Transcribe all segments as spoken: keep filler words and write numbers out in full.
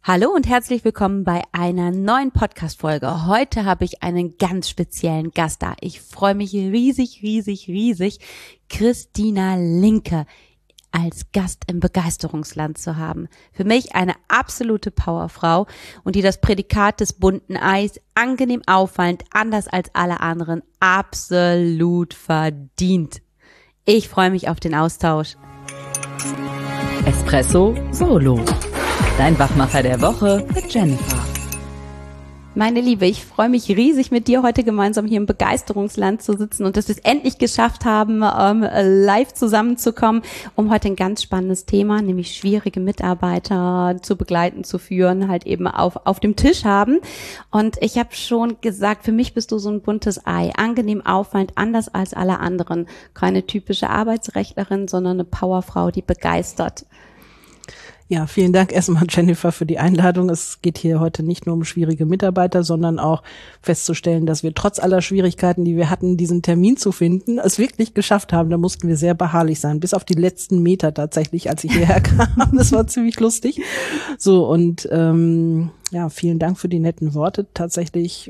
Hallo und herzlich willkommen bei einer neuen Podcast-Folge. Heute habe ich einen ganz speziellen Gast da. Ich freue mich riesig, riesig, riesig, Christina Linke als Gast im Begeisterungsland zu haben. Für mich eine absolute Powerfrau und die das Prädikat des bunten Eis angenehm auffallend, anders als alle anderen, absolut verdient. Ich freue mich auf den Austausch. Espresso Solo. Dein Wachmacher der Woche mit Jennifer. Meine Liebe, ich freue mich riesig, mit dir heute gemeinsam hier im Begeisterungsland zu sitzen und dass wir es endlich geschafft haben, ähm, live zusammenzukommen, um heute ein ganz spannendes Thema, nämlich schwierige Mitarbeiter zu begleiten, zu führen, halt eben auf auf dem Tisch haben. Und ich habe schon gesagt, für mich bist du so ein buntes Ei, angenehm auffallend, anders als alle anderen. Keine typische Arbeitsrechtlerin, sondern eine Powerfrau, die begeistert. Ja, vielen Dank erstmal, Jennifer, für die Einladung. Es geht hier heute nicht nur um schwierige Mitarbeiter, sondern auch festzustellen, dass wir trotz aller Schwierigkeiten, die wir hatten, diesen Termin zu finden, es wirklich geschafft haben. Da mussten wir sehr beharrlich sein, bis auf die letzten Meter tatsächlich, als ich hierher kam. Das war ziemlich lustig. So, und ähm, ja, vielen Dank für die netten Worte. Tatsächlich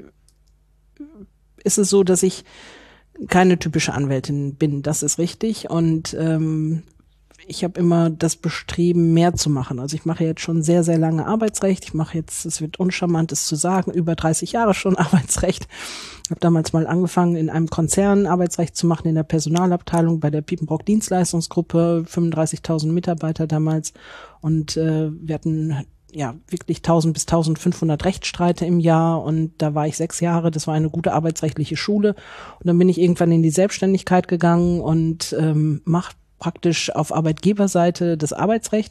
ist es so, dass ich keine typische Anwältin bin. Das ist richtig. Und ähm, ich habe immer das Bestreben, mehr zu machen. Also ich mache jetzt schon sehr, sehr lange Arbeitsrecht. Ich mache jetzt, es wird uncharmant, es zu sagen, über dreißig Jahre schon Arbeitsrecht. Ich habe damals mal angefangen, in einem Konzern Arbeitsrecht zu machen, in der Personalabteilung bei der Piepenbrock Dienstleistungsgruppe, fünfunddreißigtausend Mitarbeiter damals. Und äh, wir hatten ja wirklich tausend bis eintausendfünfhundert Rechtsstreite im Jahr. Und da war ich sechs Jahre. Das war eine gute arbeitsrechtliche Schule. Und dann bin ich irgendwann in die Selbstständigkeit gegangen und ähm, mache praktisch auf Arbeitgeberseite das Arbeitsrecht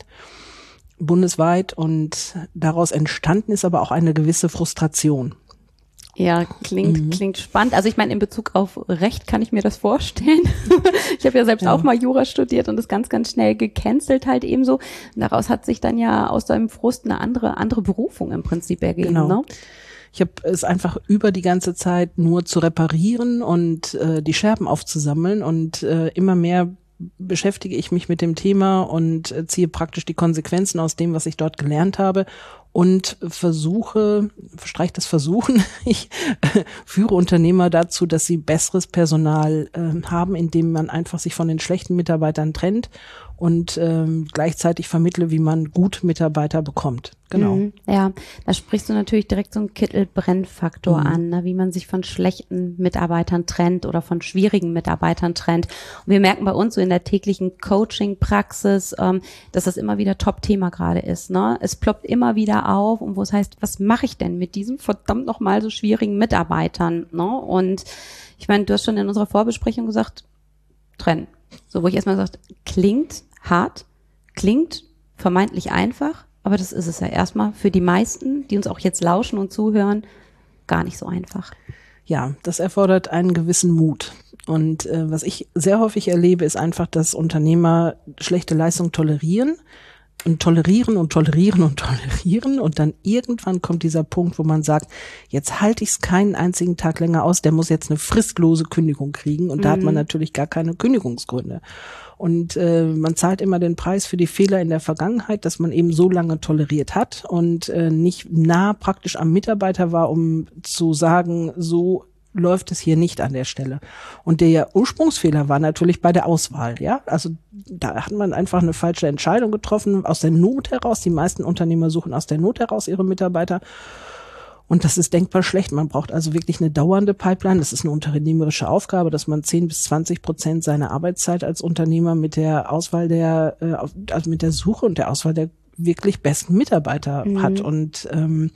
bundesweit, und daraus entstanden ist aber auch eine gewisse Frustration. Ja, klingt mhm. klingt spannend. Also ich meine, in Bezug auf Recht kann ich mir das vorstellen. Ich habe ja selbst ja. auch mal Jura studiert und das ganz, ganz schnell gecancelt halt ebenso. Und daraus hat sich dann ja aus deinem Frust eine andere andere Berufung im Prinzip ergeben. Genau. Ne? Ich habe es einfach über die ganze Zeit nur zu reparieren und äh, die Scherben aufzusammeln, und äh, immer mehr beschäftige ich mich mit dem Thema und ziehe praktisch die Konsequenzen aus dem, was ich dort gelernt habe, und versuche, streich das Versuchen, ich äh, führe Unternehmer dazu, dass sie besseres Personal äh, haben, indem man einfach sich von den schlechten Mitarbeitern trennt und ähm, gleichzeitig vermittle, wie man gut Mitarbeiter bekommt. Genau. Mhm, ja, da sprichst du natürlich direkt so einen Kittel-Brennfaktor mhm. an, ne, wie man sich von schlechten Mitarbeitern trennt oder von schwierigen Mitarbeitern trennt. Und wir merken bei uns so in der täglichen Coaching-Praxis, ähm, dass das immer wieder Top-Thema gerade ist. Ne? Es ploppt immer wieder auf, und wo es heißt, was mache ich denn mit diesen verdammt nochmal so schwierigen Mitarbeitern? Ne? Und ich meine, du hast schon in unserer Vorbesprechung gesagt, trennen. So, wo ich erstmal gesagt, klingt hart, klingt vermeintlich einfach, aber das ist es ja erstmal für die meisten, die uns auch jetzt lauschen und zuhören, gar nicht so einfach. Ja, das erfordert einen gewissen Mut. Und äh, was ich sehr häufig erlebe, ist einfach, dass Unternehmer schlechte Leistung tolerieren und tolerieren und tolerieren und tolerieren, und dann irgendwann kommt dieser Punkt, wo man sagt, jetzt halte ich es keinen einzigen Tag länger aus, der muss jetzt eine fristlose Kündigung kriegen, und da mhm. hat man natürlich gar keine Kündigungsgründe. Und äh, man zahlt immer den Preis für die Fehler in der Vergangenheit, dass man eben so lange toleriert hat und äh, nicht nah praktisch am Mitarbeiter war, um zu sagen, so läuft es hier nicht an der Stelle. Und der Ursprungsfehler war natürlich bei der Auswahl, ja. Also da hat man einfach eine falsche Entscheidung getroffen, aus der Not heraus. Die meisten Unternehmer suchen aus der Not heraus ihre Mitarbeiter. Und das ist denkbar schlecht. Man braucht also wirklich eine dauernde Pipeline. Das ist eine unternehmerische Aufgabe, dass man zehn bis zwanzig Prozent seiner Arbeitszeit als Unternehmer mit der Auswahl der, äh, also mit der Suche und der Auswahl der wirklich besten Mitarbeiter mhm. hat. Und ähm,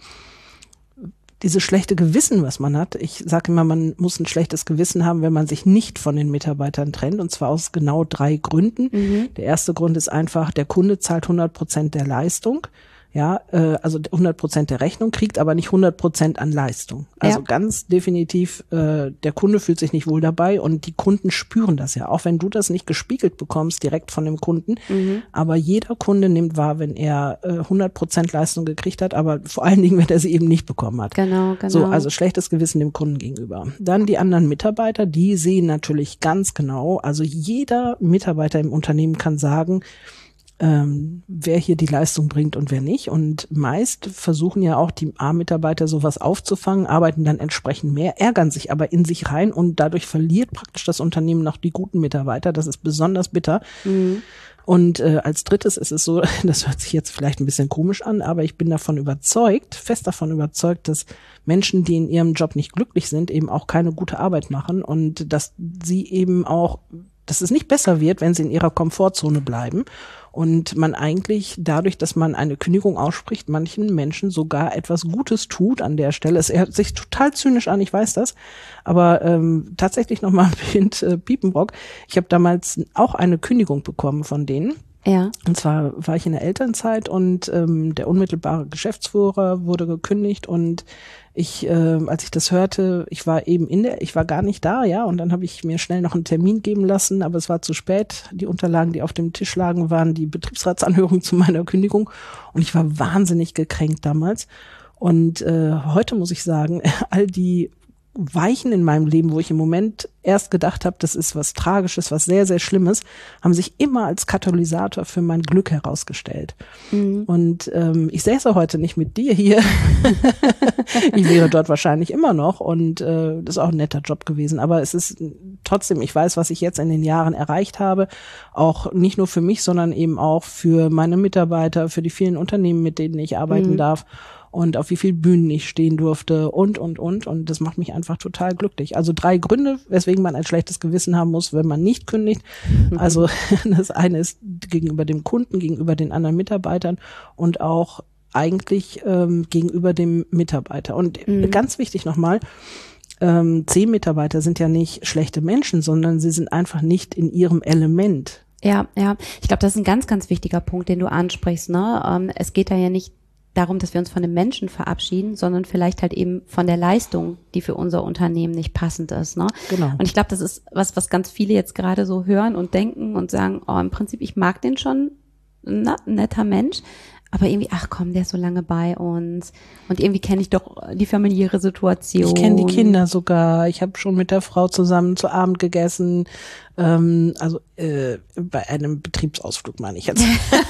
dieses schlechte Gewissen, was man hat, ich sage immer, man muss ein schlechtes Gewissen haben, wenn man sich nicht von den Mitarbeitern trennt, und zwar aus genau drei Gründen. Mhm. Der erste Grund ist einfach, der Kunde zahlt hundert Prozent der Leistung. Ja, äh, also hundert Prozent der Rechnung, kriegt aber nicht hundert Prozent an Leistung. Also ja. ganz definitiv, äh, der Kunde fühlt sich nicht wohl dabei, und die Kunden spüren das ja, auch wenn du das nicht gespiegelt bekommst direkt von dem Kunden. Mhm. Aber jeder Kunde nimmt wahr, wenn er äh, hundert Prozent Leistung gekriegt hat, aber vor allen Dingen, wenn er sie eben nicht bekommen hat. Genau, genau. So, also schlechtes Gewissen dem Kunden gegenüber. Dann die anderen Mitarbeiter, die sehen natürlich ganz genau, also jeder Mitarbeiter im Unternehmen kann sagen, ähm, wer hier die Leistung bringt und wer nicht. Und meist versuchen ja auch die A-Mitarbeiter sowas aufzufangen, arbeiten dann entsprechend mehr, ärgern sich aber in sich rein und dadurch verliert praktisch das Unternehmen noch die guten Mitarbeiter. Das ist besonders bitter. Mhm. Und äh, als drittes ist es so, das hört sich jetzt vielleicht ein bisschen komisch an, aber ich bin davon überzeugt, fest davon überzeugt, dass Menschen, die in ihrem Job nicht glücklich sind, eben auch keine gute Arbeit machen und dass sie eben auch, dass es nicht besser wird, wenn sie in ihrer Komfortzone bleiben und man eigentlich dadurch, dass man eine Kündigung ausspricht, manchen Menschen sogar etwas Gutes tut an der Stelle. Es hört sich total zynisch an, ich weiß das, aber ähm, tatsächlich nochmal mit äh, Piepenbrock. Ich habe damals auch eine Kündigung bekommen von denen. Ja. Und zwar war ich in der Elternzeit und ähm, der unmittelbare Geschäftsführer wurde gekündigt und ich, äh, als ich das hörte, ich war eben in der, ich war gar nicht da, ja, und dann habe ich mir schnell noch einen Termin geben lassen, aber es war zu spät. Die Unterlagen, die auf dem Tisch lagen, waren die Betriebsratsanhörung zu meiner Kündigung und ich war wahnsinnig gekränkt damals. Und äh, heute muss ich sagen, all die Weichen in meinem Leben, wo ich im Moment erst gedacht habe, das ist was Tragisches, was sehr, sehr Schlimmes, haben sich immer als Katalysator für mein Glück herausgestellt. Mhm. Und ähm, ich säße heute nicht mit dir hier. Ich wäre dort wahrscheinlich immer noch und äh, das ist auch ein netter Job gewesen. Aber es ist trotzdem, ich weiß, was ich jetzt in den Jahren erreicht habe, auch nicht nur für mich, sondern eben auch für meine Mitarbeiter, für die vielen Unternehmen, mit denen ich arbeiten mhm. darf. Und auf wie viel Bühnen ich stehen durfte und, und, und. Und das macht mich einfach total glücklich. Also drei Gründe, weswegen man ein schlechtes Gewissen haben muss, wenn man nicht kündigt. Mhm. Also das eine ist gegenüber dem Kunden, gegenüber den anderen Mitarbeitern und auch eigentlich ähm, gegenüber dem Mitarbeiter. Und mhm. ganz wichtig nochmal, ähm, C-Mitarbeiter sind ja nicht schlechte Menschen, sondern sie sind einfach nicht in ihrem Element. Ja, ja. Ich glaube, das ist ein ganz, ganz wichtiger Punkt, den du ansprichst. Ne? Ähm, es geht da ja nicht darum, dass wir uns von dem Menschen verabschieden, sondern vielleicht halt eben von der Leistung, die für unser Unternehmen nicht passend ist. Ne? Genau. Und ich glaube, das ist was, was ganz viele jetzt gerade so hören und denken und sagen, oh, im Prinzip, ich mag den schon, na, ein netter Mensch, aber irgendwie, ach komm, der ist so lange bei uns und irgendwie kenne ich doch die familiäre Situation. Ich kenne die Kinder sogar, ich habe schon mit der Frau zusammen zu Abend gegessen, ähm, also äh, bei einem Betriebsausflug meine ich jetzt.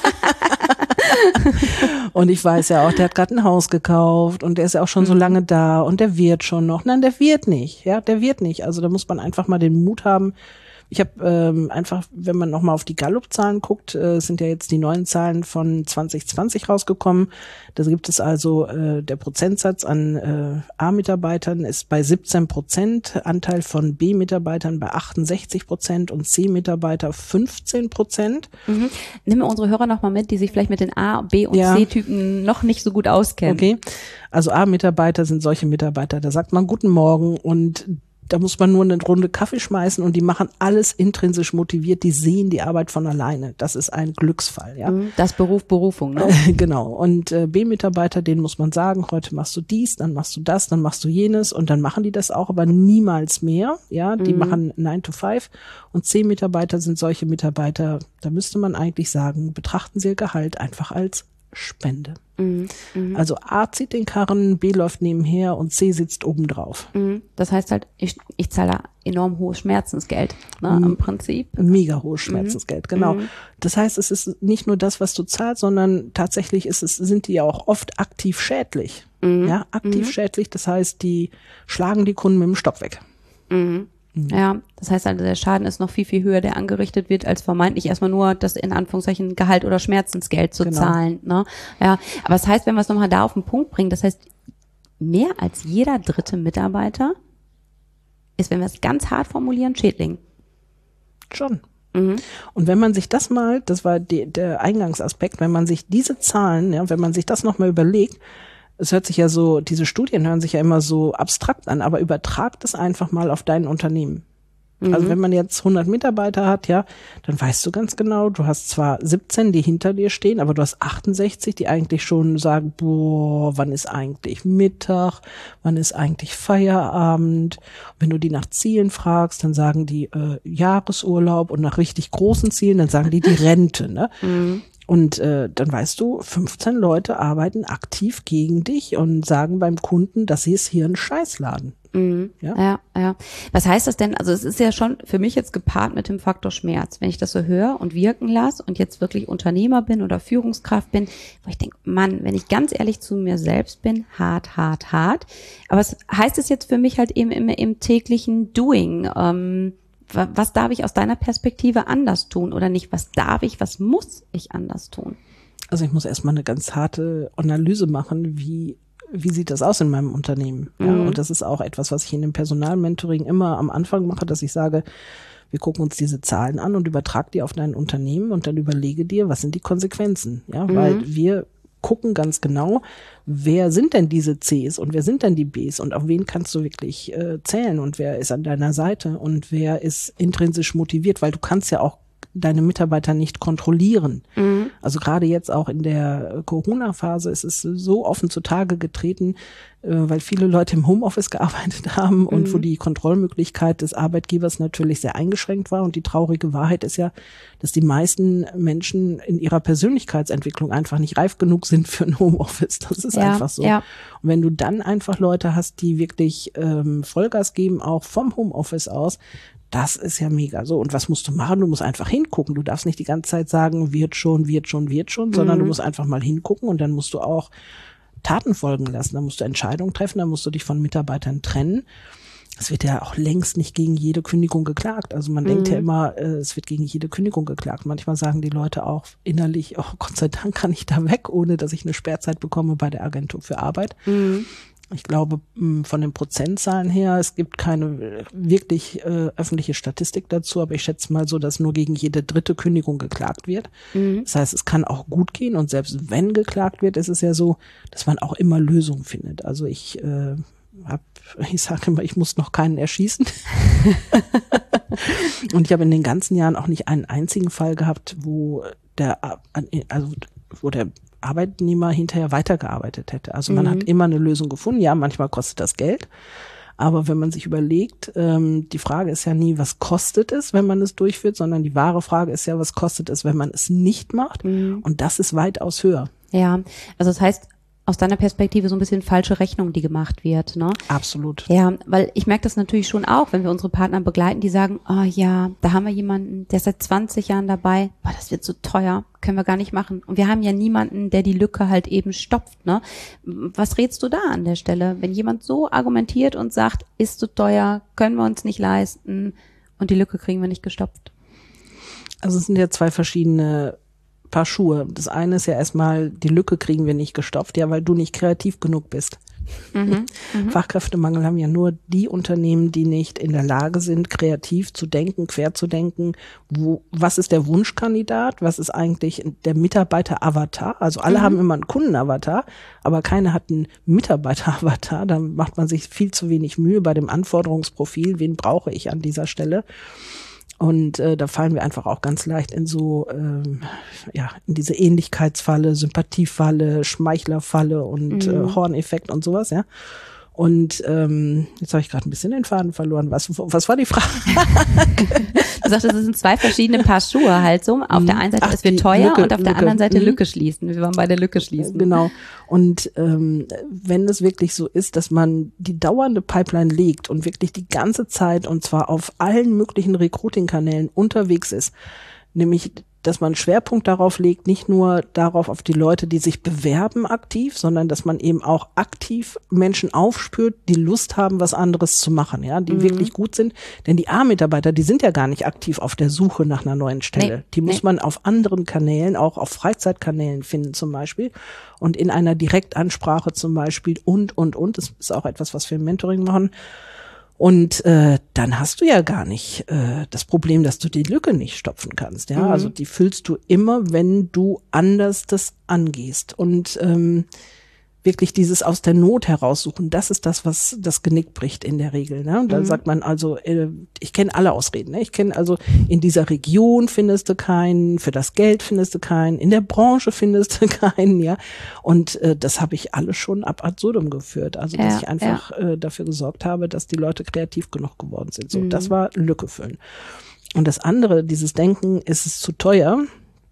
Und ich weiß ja auch, der hat gerade ein Haus gekauft und der ist ja auch schon so lange da und der wird schon noch. Nein, der wird nicht, ja, der wird nicht. Also da muss man einfach mal den Mut haben. Ich habe ähm, einfach, wenn man nochmal auf die Gallup-Zahlen guckt, äh, sind ja jetzt die neuen Zahlen von zwanzig zwanzig rausgekommen. Da gibt es also, äh, der Prozentsatz an äh, A-Mitarbeitern ist bei siebzehn Prozent, Anteil von B-Mitarbeitern bei achtundsechzig Prozent und C-Mitarbeiter fünfzehn Prozent. Mhm. Nimm mir unsere Hörer nochmal mit, die sich vielleicht mit den A-, B- und ja. C-Typen noch nicht so gut auskennen. Okay, also A-Mitarbeiter sind solche Mitarbeiter, da sagt man Guten Morgen und da muss man nur eine Runde Kaffee schmeißen und die machen alles intrinsisch motiviert, die sehen die Arbeit von alleine. Das ist ein Glücksfall, ja. Das Beruf, Berufung, ne? Genau. Und äh, B-Mitarbeiter, denen muss man sagen, heute machst du dies, dann machst du das, dann machst du jenes und dann machen die das auch, aber niemals mehr, ja. Die mhm. machen nine to five und C-Mitarbeiter sind solche Mitarbeiter, da müsste man eigentlich sagen, betrachten Sie Ihr Gehalt einfach als Spende. Mhm, mh. Also A zieht den Karren, B läuft nebenher und C sitzt obendrauf. Mhm. Das heißt halt, ich, ich zahle da enorm hohes Schmerzensgeld, ne, mhm. im Prinzip. Mega hohes Schmerzensgeld, mhm. genau. Mhm. Das heißt, es ist nicht nur das, was du zahlst, sondern tatsächlich ist es, sind die ja auch oft aktiv schädlich. Mhm. Ja, aktiv mhm. schädlich, das heißt, die schlagen die Kunden mit dem Stock weg. Mhm. Mhm. Ja, das heißt also, der Schaden ist noch viel, viel höher, der angerichtet wird, als vermeintlich erstmal nur das in Anführungszeichen Gehalt oder Schmerzensgeld zu genau. zahlen. Ne? Ja, aber das heißt, wenn wir es nochmal da auf den Punkt bringen, das heißt, mehr als jeder dritte Mitarbeiter ist, wenn wir es ganz hart formulieren, Schädling. Schon. Mhm. Und wenn man sich das mal, das war die, der Eingangsaspekt, wenn man sich diese Zahlen, ja, wenn man sich das nochmal überlegt, es hört sich ja so, diese Studien hören sich ja immer so abstrakt an, aber übertrag das einfach mal auf dein Unternehmen. Mhm. Also wenn man jetzt hundert Mitarbeiter hat, ja, dann weißt du ganz genau, du hast zwar siebzehn, die hinter dir stehen, aber du hast achtundsechzig, die eigentlich schon sagen, boah, wann ist eigentlich Mittag, wann ist eigentlich Feierabend? Und wenn du die nach Zielen fragst, dann sagen die äh, Jahresurlaub und nach richtig großen Zielen, dann sagen die die Rente, ne? Mhm. Und äh, dann weißt du, fünfzehn Leute arbeiten aktiv gegen dich und sagen beim Kunden, das hier ist hier ein Scheißladen. Mhm. Ja? ja, ja. Was heißt das denn? Also es ist ja schon für mich jetzt gepaart mit dem Faktor Schmerz. Wenn ich das so höre und wirken lasse und jetzt wirklich Unternehmer bin oder Führungskraft bin, wo ich denke, Mann, wenn ich ganz ehrlich zu mir selbst bin, hart, hart, hart. Aber es heißt es jetzt für mich halt eben im, im täglichen Doing. Ähm, was darf ich aus deiner Perspektive anders tun oder nicht? Was darf ich, was muss ich anders tun? Also ich muss erstmal eine ganz harte Analyse machen, wie wie sieht das aus in meinem Unternehmen? Ja, mhm. Und das ist auch etwas, was ich in dem Personalmentoring immer am Anfang mache, dass ich sage, wir gucken uns diese Zahlen an und übertrag die auf dein Unternehmen und dann überlege dir, was sind die Konsequenzen? Ja, mhm. weil wir gucken ganz genau, wer sind denn diese Cs und wer sind denn die Bs und auf wen kannst du wirklich äh, zählen und wer ist an deiner Seite und wer ist intrinsisch motiviert, weil du kannst ja auch deine Mitarbeiter nicht kontrollieren. Mhm. Also gerade jetzt auch in der Corona-Phase ist es so offen zutage getreten, äh, weil viele Leute im Homeoffice gearbeitet haben und mhm. wo die Kontrollmöglichkeit des Arbeitgebers natürlich sehr eingeschränkt war. Und die traurige Wahrheit ist ja, dass die meisten Menschen in ihrer Persönlichkeitsentwicklung einfach nicht reif genug sind für ein Homeoffice. Das ist ja, einfach so. Ja. Und wenn du dann einfach Leute hast, die wirklich ähm, Vollgas geben, auch vom Homeoffice aus, das ist ja mega so. Und was musst du machen? Du musst einfach hingucken. Du darfst nicht die ganze Zeit sagen, wird schon, wird schon, wird schon, sondern mhm. du musst einfach mal hingucken und dann musst du auch Taten folgen lassen. Dann musst du Entscheidungen treffen, dann musst du dich von Mitarbeitern trennen. Es wird ja auch längst nicht gegen jede Kündigung geklagt. Also man mhm. denkt ja immer, es wird gegen jede Kündigung geklagt. Manchmal sagen die Leute auch innerlich, oh Gott sei Dank kann ich da weg, ohne dass ich eine Sperrzeit bekomme bei der Agentur für Arbeit. Mhm. Ich glaube, von den Prozentzahlen her, es gibt keine wirklich äh, öffentliche Statistik dazu, aber ich schätze mal so, dass nur gegen jede dritte Kündigung geklagt wird. Mhm. Das heißt, es kann auch gut gehen und selbst wenn geklagt wird, ist es ja so, dass man auch immer Lösungen findet. Also ich äh, hab, ich sage immer, ich muss noch keinen erschießen. Und ich habe in den ganzen Jahren auch nicht einen einzigen Fall gehabt, wo der, also wo der Arbeitnehmer hinterher weitergearbeitet hätte. Also man mhm. hat immer eine Lösung gefunden. Ja, manchmal kostet das Geld. Aber wenn man sich überlegt, ähm, die Frage ist ja nie, was kostet es, wenn man es durchführt, sondern die wahre Frage ist ja, was kostet es, wenn man es nicht macht? Mhm. Und das ist weitaus höher. Ja, also das heißt, aus deiner Perspektive so ein bisschen falsche Rechnung, die gemacht wird, ne? Absolut. Ja, weil ich merke das natürlich schon auch, wenn wir unsere Partner begleiten, die sagen, oh ja, da haben wir jemanden, der ist seit zwanzig Jahren dabei, boah, das wird so teuer, können wir gar nicht machen. Und wir haben ja niemanden, der die Lücke halt eben stopft, ne? Was rätst du da an der Stelle, wenn jemand so argumentiert und sagt, ist zu teuer, können wir uns nicht leisten und die Lücke kriegen wir nicht gestopft? Also es sind ja zwei verschiedene Paar Schuhe. Das eine ist ja erstmal, die Lücke kriegen wir nicht gestopft, ja, weil du nicht kreativ genug bist. Mhm, Fachkräftemangel haben ja nur die Unternehmen, die nicht in der Lage sind, kreativ zu denken, quer zu denken. Wo, was ist der Wunschkandidat? Was ist eigentlich der Mitarbeiter-Avatar? Also alle mhm. haben immer einen Kunden-Avatar, aber keiner hat einen Mitarbeiter-Avatar. Da macht man sich viel zu wenig Mühe bei dem Anforderungsprofil. Wen brauche ich an dieser Stelle? Und äh, da fallen wir einfach auch ganz leicht in so, ähm, ja, in diese Ähnlichkeitsfalle, Sympathiefalle, Schmeichlerfalle und mhm. äh, Horneffekt und sowas, ja. Und ähm, jetzt habe ich gerade ein bisschen den Faden verloren. Was, was war die Frage? Du sagtest, es sind zwei verschiedene Paar Schuhe halt so. Auf der einen Seite Ach, es wird teuer Lücke, und auf der Lücke. anderen Seite Lücke schließen. Wir waren bei der Lücke schließen. Genau. Und ähm, wenn es wirklich so ist, dass man die dauernde Pipeline legt und wirklich die ganze Zeit und zwar auf allen möglichen Recruiting-Kanälen unterwegs ist, nämlich dass man Schwerpunkt darauf legt, nicht nur darauf auf die Leute, die sich bewerben aktiv, sondern dass man eben auch aktiv Menschen aufspürt, die Lust haben, was anderes zu machen, ja, die mhm. wirklich gut sind. Denn die A-Mitarbeiter, die sind ja gar nicht aktiv auf der Suche nach einer neuen Stelle. Nee, die muss nee. man auf anderen Kanälen, auch auf Freizeitkanälen finden zum Beispiel und in einer Direktansprache zum Beispiel und, und, und. Das ist auch etwas, was wir im Mentoring machen. Und äh, dann hast du ja gar nicht äh, das Problem, dass du die Lücke nicht stopfen kannst. Ja, mhm. also die füllst du immer, wenn du anders das angehst. Und ähm, wirklich dieses aus der Not heraussuchen, das ist das, was das Genick bricht in der Regel. Ne? Da mhm. sagt man also, äh, ich kenne alle Ausreden. Ne? Ich kenne also, in dieser Region findest du keinen, für das Geld findest du keinen, in der Branche findest du keinen. Ja, und äh, das habe ich alles schon ab absurdum geführt. Also dass ja, ich einfach ja. äh, dafür gesorgt habe, dass die Leute kreativ genug geworden sind. So, mhm. das war Lücke füllen. Und das andere, dieses Denken, ist es zu teuer?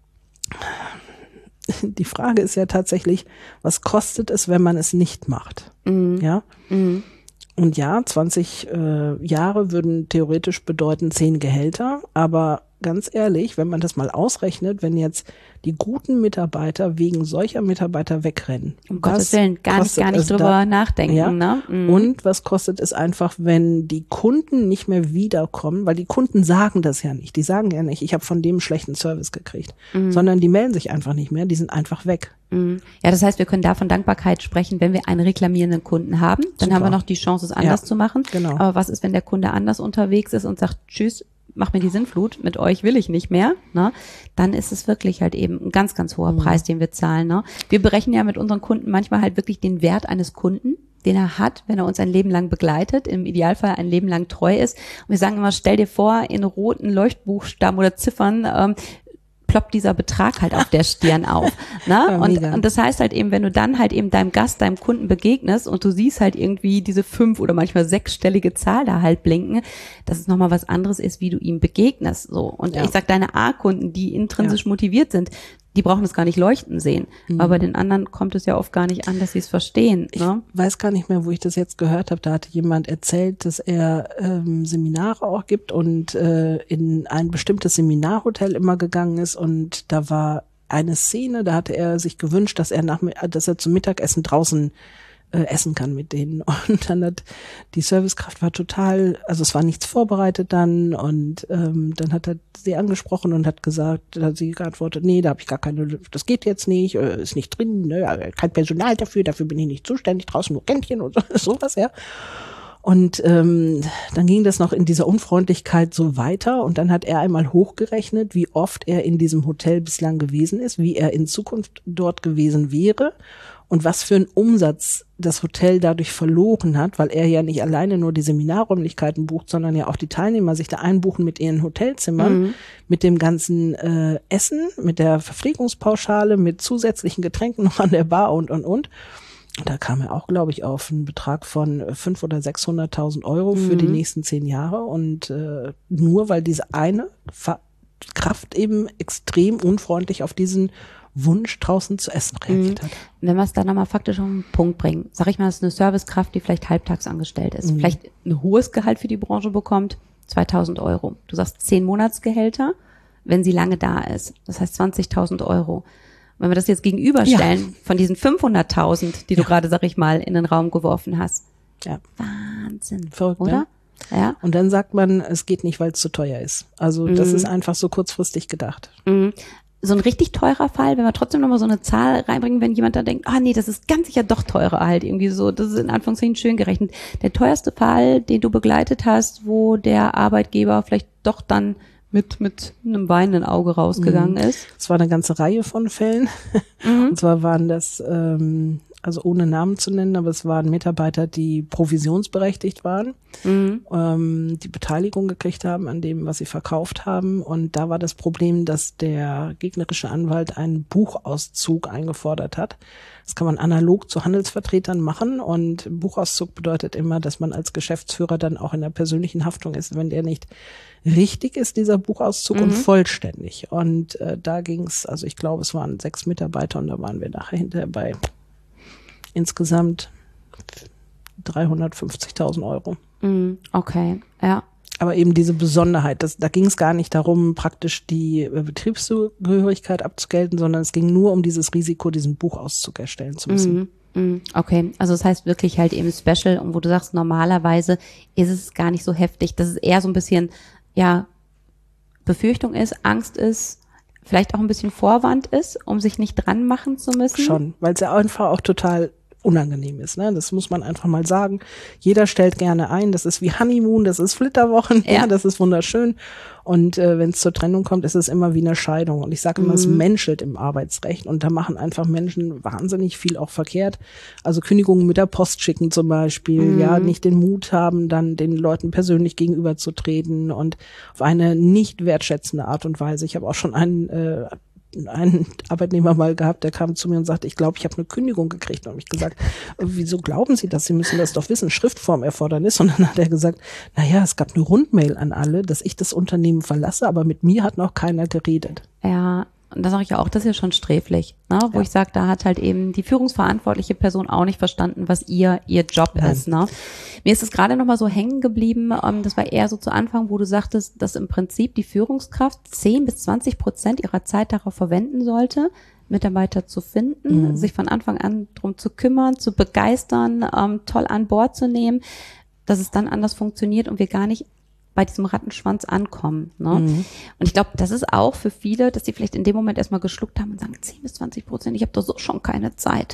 Die Frage ist ja tatsächlich, was kostet es, wenn man es nicht macht? Mhm. Ja. Mhm. Und ja, zwanzig äh, Jahre würden theoretisch bedeuten zehn Gehälter, aber ganz ehrlich, wenn man das mal ausrechnet, wenn jetzt die guten Mitarbeiter wegen solcher Mitarbeiter wegrennen. Um Gottes Willen, gar nicht, gar nicht drüber da, nachdenken. Ja? Ne? Mhm. Und was kostet es einfach, wenn die Kunden nicht mehr wiederkommen, weil die Kunden sagen das ja nicht. Die sagen ja nicht, ich habe von dem einen schlechten Service gekriegt, mhm. sondern die melden sich einfach nicht mehr, die sind einfach weg. Mhm. Ja, das heißt, wir können da von Dankbarkeit sprechen, wenn wir einen reklamierenden Kunden haben. Dann Super. haben wir noch die Chance, es anders ja, zu machen. Genau. Aber was ist, wenn der Kunde anders unterwegs ist und sagt, tschüss, mach mir die Sinnflut, mit euch will ich nicht mehr, ne? Dann ist es wirklich halt eben ein ganz, ganz hoher mhm. Preis, den wir zahlen. Ne? Wir berechnen ja mit unseren Kunden manchmal halt wirklich den Wert eines Kunden, den er hat, wenn er uns ein Leben lang begleitet, im Idealfall ein Leben lang treu ist. Und wir sagen immer, stell dir vor, in roten Leuchtbuchstaben oder Ziffern ähm, ploppt dieser Betrag halt auf der Stirn auf. Ne? Ja, und, und das heißt halt eben, wenn du dann halt eben deinem Gast, deinem Kunden begegnest und du siehst halt irgendwie diese fünf- oder manchmal sechsstellige Zahl da halt blinken, dass es nochmal was anderes ist, wie du ihm begegnest. So. Und ja. ich sag, deine A-Kunden, die intrinsisch ja. motiviert sind, die brauchen es gar nicht leuchten sehen. Mhm. Aber bei den anderen kommt es ja oft gar nicht an, dass sie es verstehen. Ne? Ich weiß gar nicht mehr, wo ich das jetzt gehört habe. Da hatte jemand erzählt, dass er ähm, Seminare auch gibt und äh, in ein bestimmtes Seminarhotel immer gegangen ist. Und da war eine Szene, da hatte er sich gewünscht, dass er nach, dass er zum Mittagessen draußen äh, essen kann mit denen. Und dann hat die Servicekraft war total, also es war nichts vorbereitet dann und ähm, dann hat er sie angesprochen und hat gesagt, da hat sie geantwortet, nee, da habe ich gar keine, das geht jetzt nicht, äh, ist nicht drin, ne, kein Personal dafür, dafür bin ich nicht zuständig, draußen nur Kännchen und so, sowas, ja. Und ähm, dann ging das noch in dieser Unfreundlichkeit so weiter und dann hat er einmal hochgerechnet, wie oft er in diesem Hotel bislang gewesen ist, wie er in Zukunft dort gewesen wäre und was für einen Umsatz das Hotel dadurch verloren hat, weil er ja nicht alleine nur die Seminarräumlichkeiten bucht, sondern ja auch die Teilnehmer sich da einbuchen mit ihren Hotelzimmern, mhm. mit dem ganzen äh, Essen, mit der Verpflegungspauschale, mit zusätzlichen Getränken noch an der Bar und, und, und. Da kam er auch, glaube ich, auf einen Betrag von fünfhunderttausend oder sechshunderttausend Euro für mhm. die nächsten zehn Jahre. Und äh, nur weil diese eine Fa- Kraft eben extrem unfreundlich auf diesen Wunsch, draußen zu essen reagiert mhm. hat. Wenn wir es dann nochmal faktisch auf den Punkt bringen, sag ich mal, das ist eine Servicekraft, die vielleicht halbtags angestellt ist, mhm. vielleicht ein hohes Gehalt für die Branche bekommt, zweitausend Euro. Du sagst zehn Monatsgehälter, wenn sie lange da ist. Das heißt zwanzigtausend Euro. Wenn wir das jetzt gegenüberstellen, ja. von diesen fünfhunderttausend, die du ja. gerade, sag ich mal, in den Raum geworfen hast. Ja. Wahnsinn. Verrückt, oder? Ne? Ja. Und dann sagt man, es geht nicht, weil es zu teuer ist. Also mhm. das ist einfach so kurzfristig gedacht. Mhm. So ein richtig teurer Fall, wenn wir trotzdem nochmal so eine Zahl reinbringen, wenn jemand da denkt, ah nee, das ist ganz sicher doch teurer halt, irgendwie so, das ist in Anführungszeichen schön gerechnet. Der teuerste Fall, den du begleitet hast, wo der Arbeitgeber vielleicht doch dann mit mit einem weinenden Auge rausgegangen mhm. ist. Es war eine ganze Reihe von Fällen. Mhm. Und zwar waren das, ähm, also ohne Namen zu nennen, aber es waren Mitarbeiter, die provisionsberechtigt waren, mhm. ähm, die Beteiligung gekriegt haben an dem, was sie verkauft haben. Und da war das Problem, dass der gegnerische Anwalt einen Buchauszug eingefordert hat. Das kann man analog zu Handelsvertretern machen und Buchauszug bedeutet immer, dass man als Geschäftsführer dann auch in der persönlichen Haftung ist, wenn der nicht richtig ist, dieser Buchauszug, mhm. und vollständig. Und äh, da ging es, also ich glaube, es waren sechs Mitarbeiter und da waren wir nachher hinterher bei insgesamt dreihundertfünfzigtausend Euro. Mhm. Okay, ja. Aber eben diese Besonderheit, das, da ging es gar nicht darum, praktisch die Betriebszugehörigkeit abzugelten, sondern es ging nur um dieses Risiko, diesen Buchauszug erstellen zu müssen. Mhm. Okay, also das heißt wirklich halt eben Special und wo du sagst, normalerweise ist es gar nicht so heftig, dass es eher so ein bisschen, ja, Befürchtung ist, Angst ist, vielleicht auch ein bisschen Vorwand ist, um sich nicht dran machen zu müssen. Schon, weil es ja einfach auch total unangenehm ist, ne? Das muss man einfach mal sagen. Jeder stellt gerne ein, das ist wie Honeymoon, das ist Flitterwochen, ja, ja das ist wunderschön. Und äh, wenn es zur Trennung kommt, ist es immer wie eine Scheidung. Und ich sage immer, mhm. es menschelt im Arbeitsrecht und da machen einfach Menschen wahnsinnig viel auch verkehrt. Also Kündigungen mit der Post schicken zum Beispiel, mhm. ja, nicht den Mut haben, dann den Leuten persönlich gegenüberzutreten und auf eine nicht wertschätzende Art und Weise. Ich habe auch schon einen äh, einen Arbeitnehmer mal gehabt, der kam zu mir und sagte, ich glaube, ich habe eine Kündigung gekriegt. Und habe ich gesagt, wieso glauben Sie das? Sie müssen das doch wissen, Schriftformerfordernis. Und dann hat er gesagt, naja, es gab eine Rundmail an alle, dass ich das Unternehmen verlasse, aber mit mir hat noch keiner geredet. Ja, und da sage ich ja auch, das ist ja schon sträflich, ne? Wo ja. ich sage, da hat halt eben die führungsverantwortliche Person auch nicht verstanden, was ihr ihr Job Nein. ist. Ne? Mir ist es gerade noch mal so hängen geblieben, ähm, das war eher so zu Anfang, wo du sagtest, dass im Prinzip die Führungskraft zehn bis zwanzig Prozent ihrer Zeit darauf verwenden sollte, Mitarbeiter zu finden, mhm. sich von Anfang an drum zu kümmern, zu begeistern, ähm, toll an Bord zu nehmen, dass es dann anders funktioniert und wir gar nicht bei diesem Rattenschwanz ankommen. Ne? Mhm. Und ich glaube, das ist auch für viele, dass die vielleicht in dem Moment erstmal geschluckt haben und sagen, zehn bis zwanzig Prozent, ich habe doch so schon keine Zeit.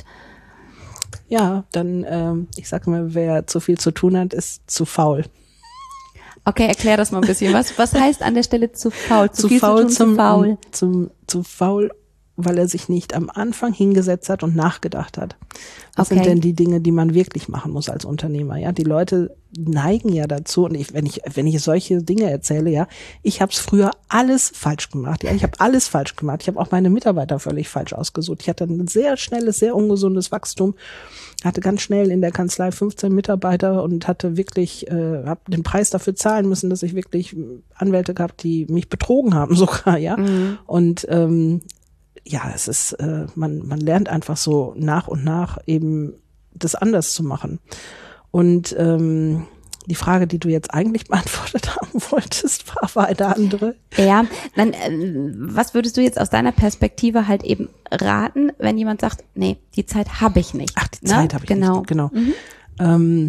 Ja, dann, ähm, ich sag mal, wer zu viel zu tun hat, ist zu faul. Okay, erklär das mal ein bisschen. Was, was heißt an der Stelle zu faul? Zu, zu viel faul, zu tun, zum, zu faul? Zum, zu faul, weil er sich nicht am Anfang hingesetzt hat und nachgedacht hat. Was okay. sind denn die Dinge, die man wirklich machen muss als Unternehmer? Ja, die Leute neigen ja dazu, und ich, wenn ich, wenn ich solche Dinge erzähle, ja, ich habe es früher alles falsch gemacht. Ja, ich habe alles falsch gemacht. Ich habe auch meine Mitarbeiter völlig falsch ausgesucht. Ich hatte ein sehr schnelles, sehr ungesundes Wachstum. Hatte ganz schnell in der Kanzlei fünfzehn Mitarbeiter und hatte wirklich, äh, habe den Preis dafür zahlen müssen, dass ich wirklich Anwälte gehabt, die mich betrogen haben sogar, ja. Mhm. Und ähm, ja, es ist, äh, man, man lernt einfach so nach und nach eben das anders zu machen. Und ähm, die Frage, die du jetzt eigentlich beantwortet haben wolltest, war, war eine andere. Ja, dann, äh, was würdest du jetzt aus deiner Perspektive halt eben raten, wenn jemand sagt, nee, die Zeit habe ich nicht. Ach, die Zeit habe ich genau. nicht, genau. Mhm. Ähm,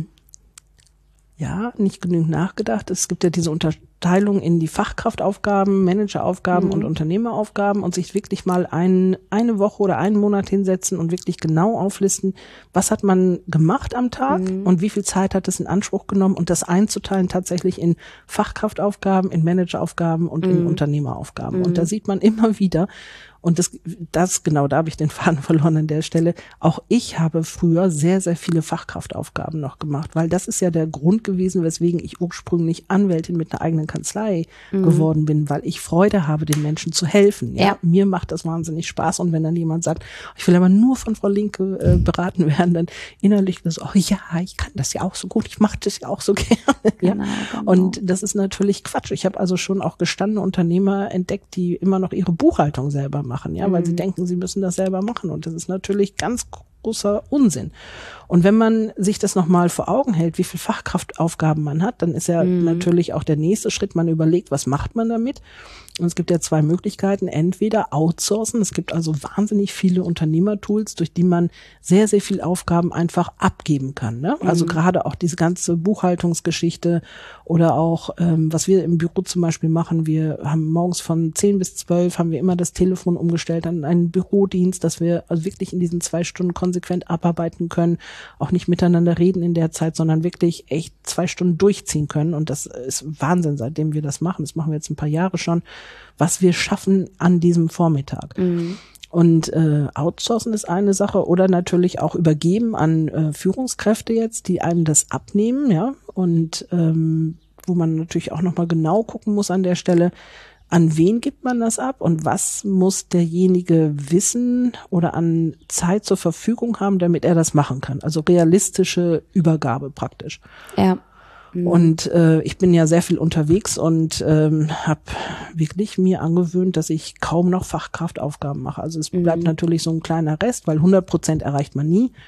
ja, nicht genügend nachgedacht. Es gibt ja diese Unterteilung in die Fachkraftaufgaben, Manageraufgaben mhm. und Unternehmeraufgaben und sich wirklich mal ein, eine Woche oder einen Monat hinsetzen und wirklich genau auflisten, was hat man gemacht am Tag mhm. und wie viel Zeit hat es in Anspruch genommen und das einzuteilen tatsächlich in Fachkraftaufgaben, in Manageraufgaben und mhm. in Unternehmeraufgaben. Mhm. Und da sieht man immer wieder, und das, das genau, da habe ich den Faden verloren an der Stelle. Auch ich habe früher sehr, sehr viele Fachkraftaufgaben noch gemacht, weil das ist ja der Grund gewesen, weswegen ich ursprünglich Anwältin mit einer eigenen Kanzlei mhm. geworden bin, weil ich Freude habe, den Menschen zu helfen. Ja? Ja. Mir macht das wahnsinnig Spaß. Und wenn dann jemand sagt, ich will aber nur von Frau Linke äh, beraten werden, dann innerlich das, oh ja, ich kann das ja auch so gut, ich mache das ja auch so gerne. Genau, ja? Genau. Und das ist natürlich Quatsch. Ich habe also schon auch gestandene Unternehmer entdeckt, die immer noch ihre Buchhaltung selber machen. machen, ja, weil mhm. sie denken, sie müssen das selber machen und das ist natürlich ganz großer Unsinn. Und wenn man sich das nochmal vor Augen hält, wie viel Fachkraftaufgaben man hat, dann ist ja mhm. natürlich auch der nächste Schritt, man überlegt, was macht man damit? Und es gibt ja zwei Möglichkeiten, entweder outsourcen, es gibt also wahnsinnig viele Unternehmertools, durch die man sehr, sehr viel Aufgaben einfach abgeben kann, ne? Also mhm. gerade auch diese ganze Buchhaltungsgeschichte oder auch, ähm, was wir im Büro zum Beispiel machen, wir haben morgens von zehn bis zwölf haben wir immer das Telefon umgestellt an einen Bürodienst, dass wir also wirklich in diesen zwei Stunden konsequent abarbeiten können, auch nicht miteinander reden in der Zeit, sondern wirklich echt zwei Stunden durchziehen können. Und das ist Wahnsinn, seitdem wir das machen. Das machen wir jetzt ein paar Jahre schon, was wir schaffen an diesem Vormittag. Mhm. Und äh, outsourcen ist eine Sache oder natürlich auch übergeben an äh, Führungskräfte jetzt, die einem das abnehmen, ja. Und ähm, wo man natürlich auch nochmal genau gucken muss an der Stelle, an wen gibt man das ab und was muss derjenige wissen oder an Zeit zur Verfügung haben, damit er das machen kann. Also realistische Übergabe praktisch. Ja. Mhm. Und äh, ich bin ja sehr viel unterwegs und ähm, habe wirklich mir angewöhnt, dass ich kaum noch Fachkraftaufgaben mache. Also es bleibt mhm. natürlich so ein kleiner Rest, weil hundert Prozent erreicht man nie.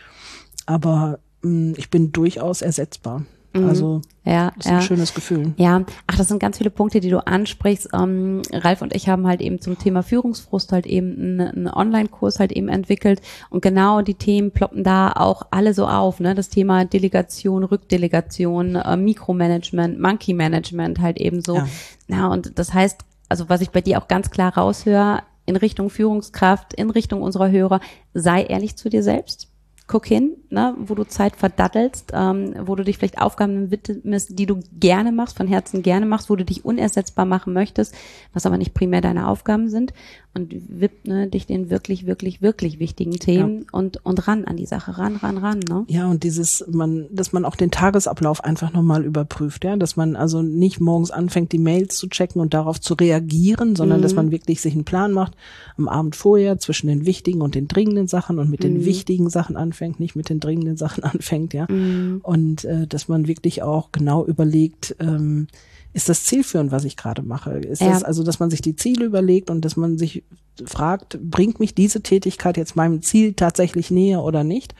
Aber mh, ich bin durchaus ersetzbar. Also ja, das ist ein ja. schönes Gefühl. Ja, ach, das sind ganz viele Punkte, die du ansprichst. Ähm, Ralf und ich haben halt eben zum Thema Führungsfrust halt eben einen, einen Online-Kurs halt eben entwickelt und genau die Themen ploppen da auch alle so auf, ne? Das Thema Delegation, Rückdelegation, äh, Mikromanagement, Monkey-Management halt eben so. Ja. Na, und das heißt, also was ich bei dir auch ganz klar raushöre, in Richtung Führungskraft, in Richtung unserer Hörer, sei ehrlich zu dir selbst. Guck hin, ne, wo du Zeit verdattelst, ähm, wo du dich vielleicht Aufgaben widmest, die du gerne machst, von Herzen gerne machst, wo du dich unersetzbar machen möchtest, was aber nicht primär deine Aufgaben sind. Und widme dich den wirklich, wirklich, wirklich wichtigen Themen ja. und und ran an die Sache, ran, ran, ran. Ne? Ja, und dieses, man, dass man auch den Tagesablauf einfach nochmal überprüft, ja, dass man also nicht morgens anfängt, die Mails zu checken und darauf zu reagieren, sondern mhm. dass man wirklich sich einen Plan macht, am Abend vorher zwischen den wichtigen und den dringenden Sachen und mit mhm. den wichtigen Sachen anfängt, nicht mit den dringenden Sachen anfängt, ja. Mhm. Und äh, dass man wirklich auch genau überlegt, ähm, ist das zielführend, was ich gerade mache? Ist ja. das also, dass man sich die Ziele überlegt und dass man sich fragt, bringt mich diese Tätigkeit jetzt meinem Ziel tatsächlich näher oder nicht?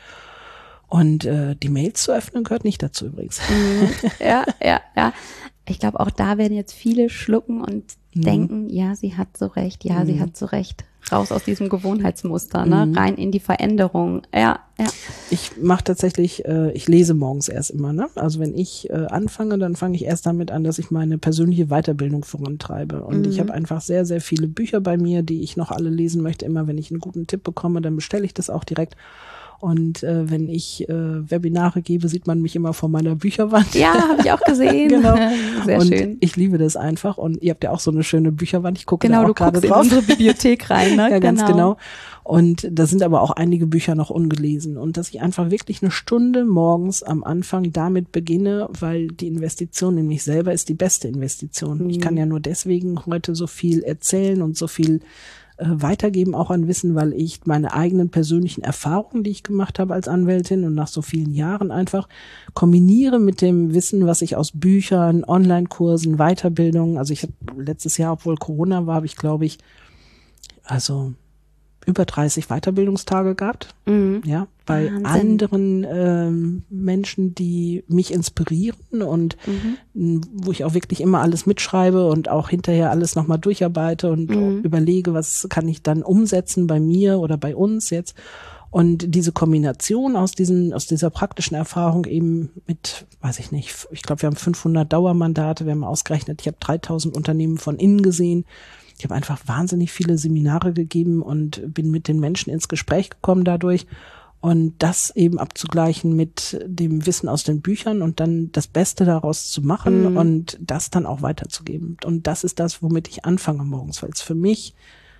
Und äh, die Mails zu öffnen gehört nicht dazu übrigens. Mhm. Ja, ja, ja. Ich glaube, auch da werden jetzt viele schlucken und mhm. denken, ja, sie hat so recht, ja, mhm. sie hat so recht. Raus aus diesem Gewohnheitsmuster, ne? Mhm. Rein in die Veränderung. Ja, ja. Ich mache tatsächlich, äh, ich lese morgens erst immer, ne? Also wenn ich äh, anfange, dann fange ich erst damit an, dass ich meine persönliche Weiterbildung vorantreibe. Und mhm. ich habe einfach sehr, sehr viele Bücher bei mir, die ich noch alle lesen möchte. Immer wenn ich einen guten Tipp bekomme, dann bestelle ich das auch direkt. Und äh, wenn ich äh, Webinare gebe, sieht man mich immer vor meiner Bücherwand. Ja, habe ich auch gesehen. Genau. Sehr und schön. Ich liebe das einfach. Und ihr habt ja auch so eine schöne Bücherwand. Ich gucke genau, da auch gerade drauf. Genau, du guckst in unsere Bibliothek rein. Ne? Ja, ganz genau. genau. Und da sind aber auch einige Bücher noch ungelesen. Und dass ich einfach wirklich eine Stunde morgens am Anfang damit beginne, weil die Investition in mich selber ist die beste Investition. Mhm. Ich kann ja nur deswegen heute so viel erzählen und so viel weitergeben auch an Wissen, weil ich meine eigenen persönlichen Erfahrungen, die ich gemacht habe als Anwältin und nach so vielen Jahren einfach kombiniere mit dem Wissen, was ich aus Büchern, Online-Kursen, Weiterbildungen, also ich habe letztes Jahr, obwohl Corona war, habe ich glaube ich, also über dreißig Weiterbildungstage gehabt, mhm. ja, bei Wahnsinn. anderen ähm, Menschen, die mich inspirieren und mhm. wo ich auch wirklich immer alles mitschreibe und auch hinterher alles nochmal durcharbeite und mhm. überlege, was kann ich dann umsetzen bei mir oder bei uns jetzt. Und diese Kombination aus diesen, aus dieser praktischen Erfahrung eben mit, weiß ich nicht, ich glaube, wir haben fünfhundert Dauermandate, wir haben ausgerechnet, ich habe dreitausend Unternehmen von innen gesehen. Ich habe einfach wahnsinnig viele Seminare gegeben und bin mit den Menschen ins Gespräch gekommen dadurch. Und das eben abzugleichen mit dem Wissen aus den Büchern und dann das Beste daraus zu machen mhm. und das dann auch weiterzugeben. Und das ist das, womit ich anfange morgens, weil es für mich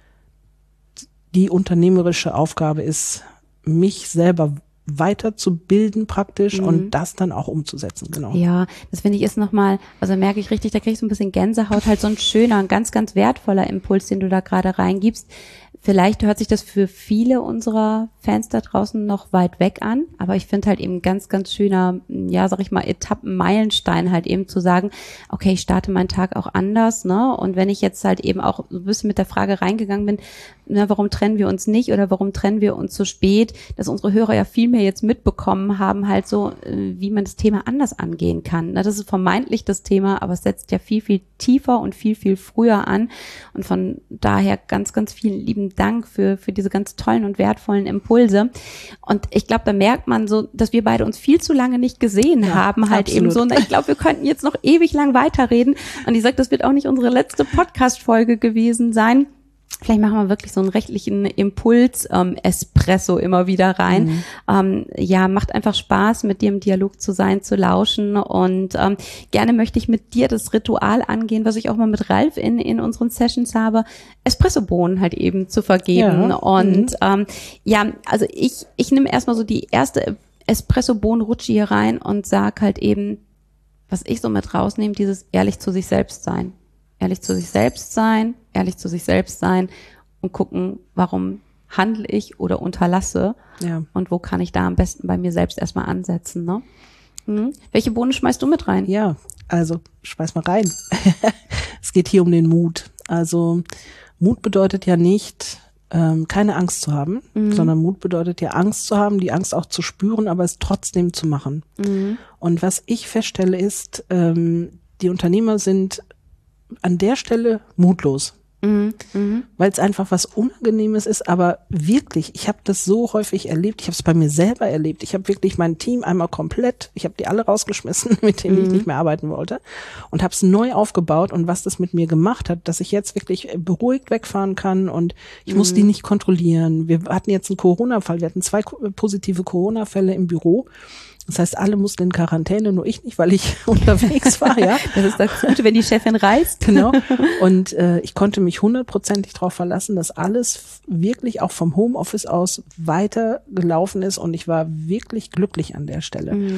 die unternehmerische Aufgabe ist, mich selber weiterzubilden praktisch mhm. und das dann auch umzusetzen, genau. Ja, das finde ich ist nochmal, also merke ich richtig, da kriege ich so ein bisschen Gänsehaut, halt so ein schöner, ein ganz, ganz wertvoller Impuls, den du da gerade reingibst. Vielleicht hört sich das für viele unserer Fans da draußen noch weit weg an, aber ich finde halt eben ganz, ganz schöner, ja, sag ich mal, Etappen-Meilenstein halt eben zu sagen, okay, ich starte meinen Tag auch anders, ne? Und wenn ich jetzt halt eben auch so ein bisschen mit der Frage reingegangen bin, na, warum trennen wir uns nicht oder warum trennen wir uns so spät, dass unsere Hörer ja viel mehr jetzt mitbekommen haben, halt so, wie man das Thema anders angehen kann. Na, das ist vermeintlich das Thema, aber es setzt ja viel, viel tiefer und viel, viel früher an. Und von daher ganz, ganz vielen lieben Dank für, für diese ganz tollen und wertvollen Impulse. Und ich glaube, da merkt man so, dass wir beide uns viel zu lange nicht gesehen ja, haben, halt absolut. Eben so. Und ich glaube, wir könnten jetzt noch ewig lang weiterreden. Und ich sage, das wird auch nicht unsere letzte Podcast-Folge gewesen sein. Vielleicht machen wir wirklich so einen rechtlichen Impuls-Espresso ähm, immer wieder rein. Mhm. Ähm, ja, macht einfach Spaß, mit dir im Dialog zu sein, zu lauschen. Und ähm, gerne möchte ich mit dir das Ritual angehen, was ich auch mal mit Ralf in in unseren Sessions habe, Espressobohnen halt eben zu vergeben. Ja. Und mhm. ähm, ja, also ich ich nehme erstmal so die erste Espressobohnen-Rutsche hier rein und sag halt eben, was ich so mit rausnehme, dieses ehrlich zu sich selbst sein. Ehrlich zu sich selbst sein, ehrlich zu sich selbst sein und gucken, warum handle ich oder unterlasse ja. und wo kann ich da am besten bei mir selbst erstmal ansetzen. Ne? Hm. Welche Bohnen schmeißt du mit rein? Ja, also schmeiß mal rein. Es geht hier um den Mut. Also Mut bedeutet ja nicht, ähm, keine Angst zu haben, mhm. sondern Mut bedeutet ja Angst zu haben, die Angst auch zu spüren, aber es trotzdem zu machen. Mhm. Und was ich feststelle ist, ähm, die Unternehmer sind an der Stelle mutlos, mhm, mh. weil es einfach was Unangenehmes ist, aber wirklich, ich habe das so häufig erlebt, ich habe es bei mir selber erlebt, ich habe wirklich mein Team einmal komplett, ich habe die alle rausgeschmissen, mit denen mhm. ich nicht mehr arbeiten wollte und habe es neu aufgebaut und was das mit mir gemacht hat, dass ich jetzt wirklich beruhigt wegfahren kann und ich mhm. muss die nicht kontrollieren. Wir hatten jetzt einen Corona-Fall, wir hatten zwei positive Corona-Fälle im Büro. Das heißt, alle mussten in Quarantäne, nur ich nicht, weil ich unterwegs war, ja. Das ist das Gute, wenn die Chefin reist. Genau. Und äh, ich konnte mich hundertprozentig darauf verlassen, dass alles wirklich auch vom Homeoffice aus weiter gelaufen ist und ich war wirklich glücklich an der Stelle. Mhm.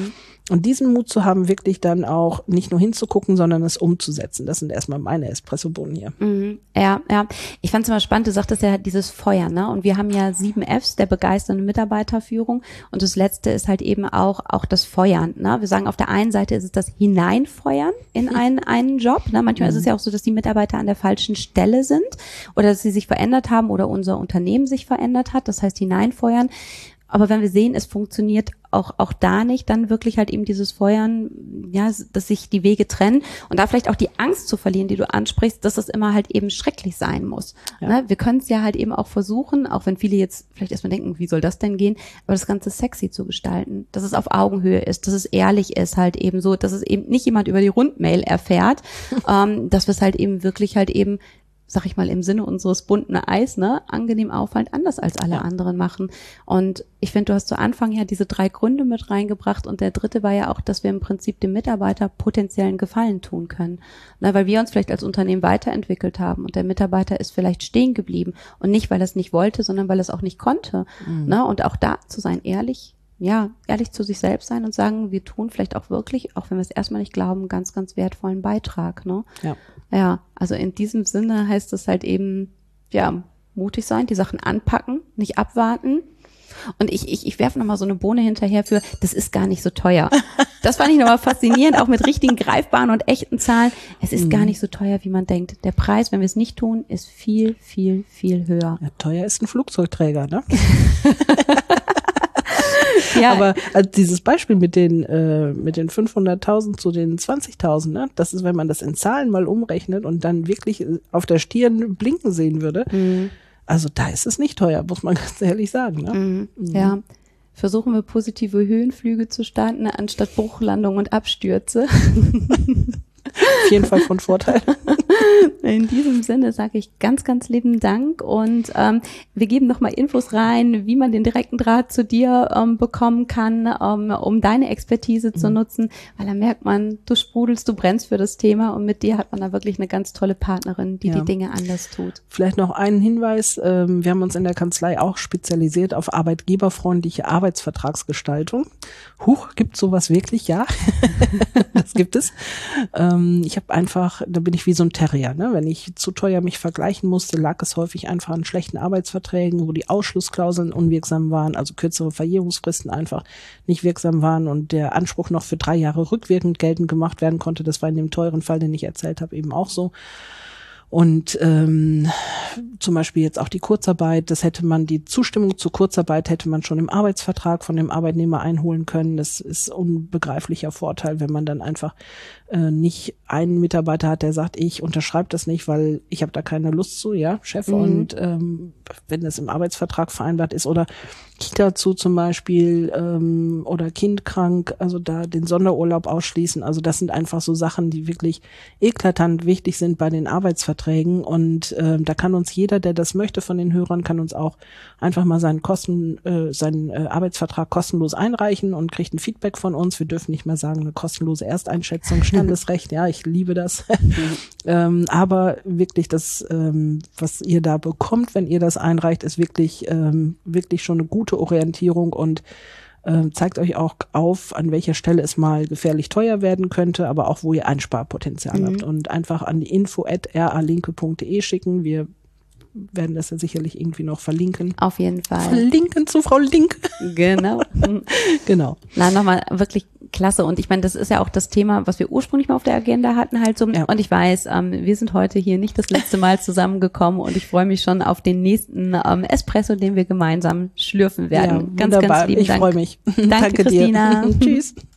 Und diesen Mut zu haben, wirklich dann auch nicht nur hinzugucken, sondern es umzusetzen. Das sind erstmal meine Espressobohnen hier. Mhm. Ja, ja. Ich fand es immer spannend, du sagtest ja dieses Feuer, ne? Und wir haben ja sieben Fs der begeisternden Mitarbeiterführung. Und das letzte ist halt eben auch, auch das Feuern, ne? Wir sagen, auf der einen Seite ist es das Hineinfeuern in einen, einen Job, ne? Manchmal mhm. ist es ja auch so, dass die Mitarbeiter an der falschen Stelle sind oder dass sie sich verändert haben oder unser Unternehmen sich verändert hat. Das heißt, hineinfeuern. Aber wenn wir sehen, es funktioniert auch auch da nicht, dann wirklich halt eben dieses Feuern, ja, dass sich die Wege trennen und da vielleicht auch die Angst zu verlieren, die du ansprichst, dass das immer halt eben schrecklich sein muss. Ja. Ne? Wir können es ja halt eben auch versuchen, auch wenn viele jetzt vielleicht erstmal denken, wie soll das denn gehen, aber das Ganze sexy zu gestalten, dass es auf Augenhöhe ist, dass es ehrlich ist halt eben so, dass es eben nicht jemand über die Rundmail erfährt, ähm, dass wir es halt eben wirklich halt eben sag ich mal, im Sinne unseres bunten Eis, ne, angenehm auffallend anders als alle ja. anderen machen. Und ich finde, du hast zu Anfang ja diese drei Gründe mit reingebracht und der dritte war ja auch, dass wir im Prinzip dem Mitarbeiter potenziellen Gefallen tun können. Na, weil wir uns vielleicht als Unternehmen weiterentwickelt haben und der Mitarbeiter ist vielleicht stehen geblieben und nicht, weil er es nicht wollte, sondern weil er es auch nicht konnte. Mhm. Na, und auch da zu sein, ehrlich, ja, ehrlich zu sich selbst sein und sagen, wir tun vielleicht auch wirklich, auch wenn wir es erstmal nicht glauben, ganz, ganz wertvollen Beitrag, ne? Ja. Ja, also in diesem Sinne heißt es halt eben, ja, mutig sein, die Sachen anpacken, nicht abwarten. Und ich, ich, ich werfe nochmal so eine Bohne hinterher für, das ist gar nicht so teuer. Das fand ich nochmal faszinierend, auch mit richtigen greifbaren und echten Zahlen. Es ist mhm. gar nicht so teuer, wie man denkt. Der Preis, wenn wir es nicht tun, ist viel, viel, viel höher. Ja, teuer ist ein Flugzeugträger, ne? Ja. Aber also dieses Beispiel mit den äh, mit den fünfhunderttausend zu den zwanzigtausend, ne, das ist, wenn man das in Zahlen mal umrechnet und dann wirklich auf der Stirn blinken sehen würde, mhm. also da ist es nicht teuer, muss man ganz ehrlich sagen. Ne? Mhm. Mhm. Ja, versuchen wir positive Höhenflüge zu starten, anstatt Bruchlandung und Abstürze. Auf jeden Fall von Vorteil. In diesem Sinne sage ich ganz, ganz lieben Dank und ähm, wir geben nochmal Infos rein, wie man den direkten Draht zu dir ähm, bekommen kann, ähm, um deine Expertise mhm. zu nutzen, weil da merkt man, du sprudelst, du brennst für das Thema und mit dir hat man da wirklich eine ganz tolle Partnerin, die ja. die Dinge anders tut. Vielleicht noch einen Hinweis, ähm, wir haben uns in der Kanzlei auch spezialisiert auf arbeitgeberfreundliche Arbeitsvertragsgestaltung. Huch, gibt sowas wirklich? Ja, das gibt es. Ähm, ich habe einfach, da bin ich wie so ein Terrier, ne? Wenn ich zu teuer mich vergleichen musste, lag es häufig einfach an schlechten Arbeitsverträgen, wo die Ausschlussklauseln unwirksam waren, also kürzere Verjährungsfristen einfach nicht wirksam waren und der Anspruch noch für drei Jahre rückwirkend geltend gemacht werden konnte. Das war in dem teuren Fall, den ich erzählt habe, eben auch so. Und ähm, zum Beispiel jetzt auch die Kurzarbeit, das hätte man, die Zustimmung zur Kurzarbeit hätte man schon im Arbeitsvertrag von dem Arbeitnehmer einholen können. Das ist unbegreiflicher Vorteil, wenn man dann einfach äh, nicht einen Mitarbeiter hat, der sagt, ich unterschreibe das nicht, weil ich habe da keine Lust zu, ja, Chef. Mhm. Und ähm, wenn das im Arbeitsvertrag vereinbart ist oder Kita zu zum Beispiel ähm, oder Kind krank, also da den Sonderurlaub ausschließen. Also das sind einfach so Sachen, die wirklich eklatant wichtig sind bei den Arbeitsverträgen und äh, da kann uns jeder, der das möchte von den Hörern, kann uns auch einfach mal seinen Kosten, äh, seinen äh, Arbeitsvertrag kostenlos einreichen und kriegt ein Feedback von uns. Wir dürfen nicht mehr sagen, eine kostenlose Ersteinschätzung, Standesrecht, ja, ich liebe das. ähm, aber wirklich das, ähm, was ihr da bekommt, wenn ihr das einreicht, ist wirklich, ähm, wirklich schon eine gute Orientierung und äh, zeigt euch auch auf, an welcher Stelle es mal gefährlich teuer werden könnte, aber auch, wo ihr Einsparpotenzial mhm. habt. Und einfach an die info at r a linke punkt de schicken. Wir werden das ja sicherlich irgendwie noch verlinken. Auf jeden Fall. Verlinken zu Frau Link. Genau. Genau. Na, nochmal wirklich klasse. Und ich meine, das ist ja auch das Thema, was wir ursprünglich mal auf der Agenda hatten halt so. Ja. Und ich weiß, ähm, wir sind heute hier nicht das letzte Mal zusammengekommen und ich freue mich schon auf den nächsten ähm, Espresso, den wir gemeinsam schlürfen werden. Ja, ganz, wunderbar. Ganz lieben ich Dank. Ich freue mich. Danke, Danke Christina. dir. Tschüss.